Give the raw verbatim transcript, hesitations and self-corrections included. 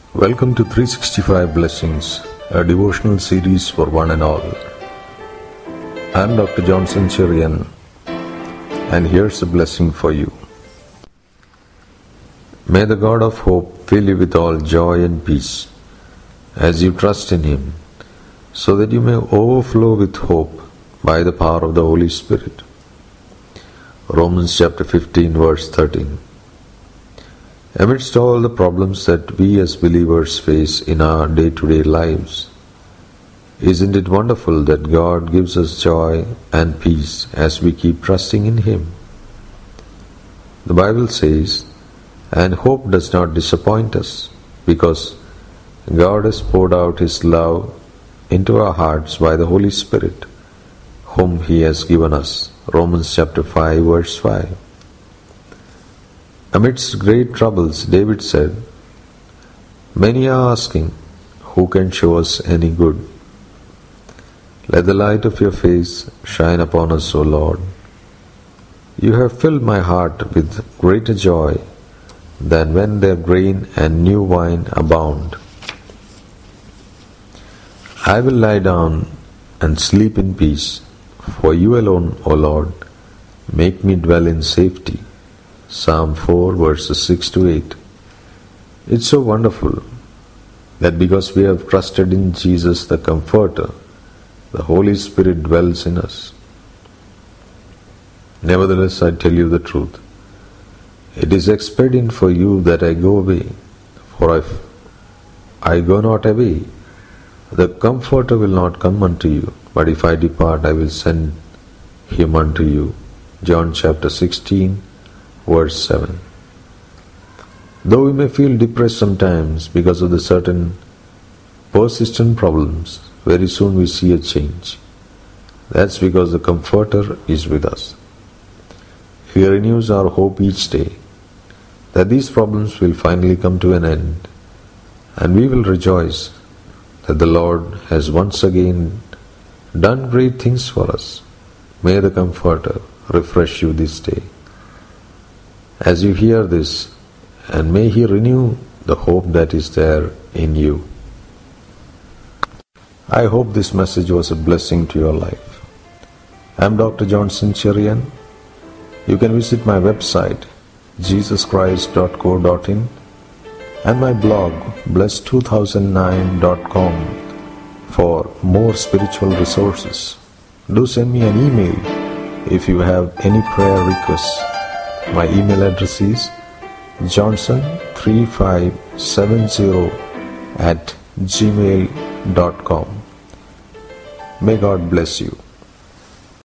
Welcome to three sixty-five Blessings, a devotional series for one and all. I am Doctor Johnson Cherian, and here's a blessing for you. May the God of hope fill you with all joy and peace as you trust in Him, so that you may overflow with hope by the power of the Holy Spirit. Romans chapter fifteen, verse thirteen. Amidst all the problems that we as believers face in our day-to-day lives, isn't it wonderful that God gives us joy and peace as we keep trusting in Him? The Bible says, "And hope does not disappoint us, because God has poured out His love into our hearts by the Holy Spirit, whom He has given us." Romans chapter five, verse five. Amidst great troubles, David said, "Many are asking, who can show us any good? Let the light of your face shine upon us, O Lord. You have filled my heart with greater joy than when their grain and new wine abound. I will lie down and sleep in peace, for you alone, O Lord, make me dwell in safety." Psalm four, verses six to eight. It's so wonderful that because we have trusted in Jesus the Comforter, the Holy Spirit dwells in us. Nevertheless, I tell you the truth. It is expedient for you that I go away, for if I go not away, the Comforter will not come unto you, but if I depart, I will send him unto you. John chapter sixteen, verse seven. Though we may feel depressed sometimes because of the certain persistent problems, very soon we see a change. That's because the Comforter is with us. He renews our hope each day that these problems will finally come to an end, and we will rejoice that the Lord has once again done great things for us. May the Comforter refresh you this day. As you hear this, and may He renew the hope that is there in you. I hope this message was a blessing to your life. I am Doctor Johnson Cherian. You can visit my website, jesus christ dot co dot in, and my blog, bless two thousand nine dot com, for more spiritual resources. Do send me an email if you have any prayer requests. My email address is johnson three five seven zero at gmail dot com. May God bless you.